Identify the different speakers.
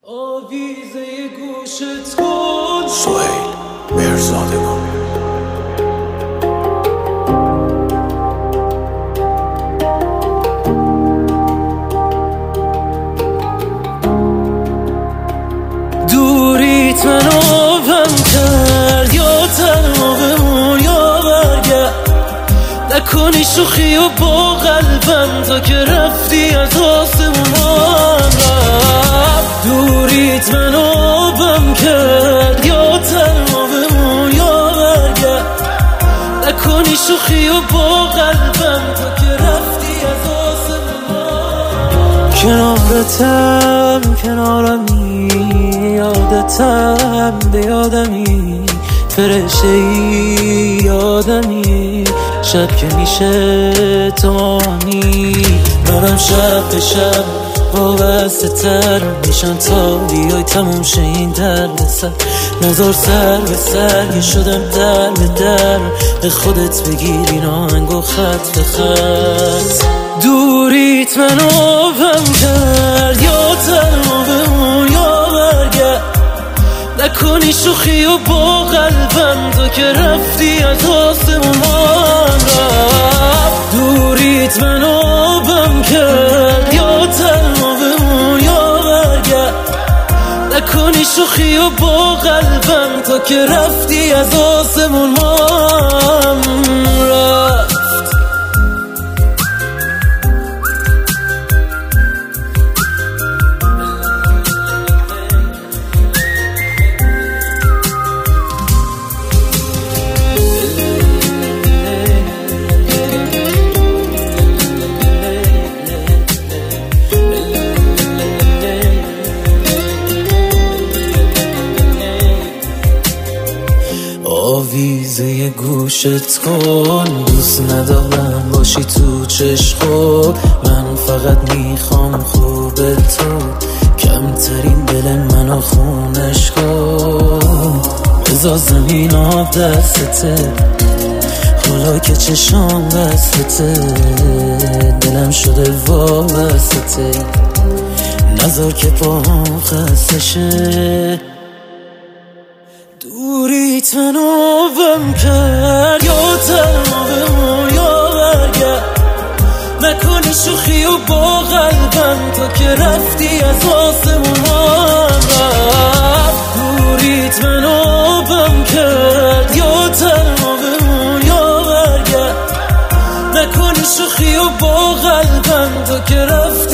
Speaker 1: آویزه گوشت کن سهیل مرزادگان. دوریت منو غم کرد، یا تنها بمون یا برگرد. نکنی شوخی و با قلبم تا که رفتی از آسمون. دوریت منو غم کرد، یا تنها بمون یا برگرد. نکنی شوخی و با قلبم تا که رفتی از آسمون. کنارتم کنارمی، یادتم به یادمی، فرشته‌ای آدمی. شب که میشه توانی، منم شب به شب وابسته تر میشم تا بیای تموم شه این درد سر. نظر سر به سر یه شدم در به در، به خودت بگیر این آهنگ و خط به خط. دوریت منو غم کرد، یا تنها بمون یا برگرد. نکنی شوخی و با قلبم تا که رفتی از آسمون. دوریت منو غم کرد، یا تنها بمون یا برگرد. نکنی شوخی و با قلبم تا که رفتی از آسمون. آویزه گوشت کن، دوست ندارم باشی تو چشم. من فقط میخوام خوب تو، کمترین دل منو خونش کن. بذار زمین آب دستته، حالا که چشام بستته. دلم شده وابسته، نذار که پاهم خسته شه. دوریت منو غم کرد، یا تنها بمون یا برگرد. نکنی شوخی و با قلبم تا که رفتی از آسمون. دوریت منو غم کرد، یا تنها بمون یا برگرد. نکنی شوخی و با قلبم تا که رفتی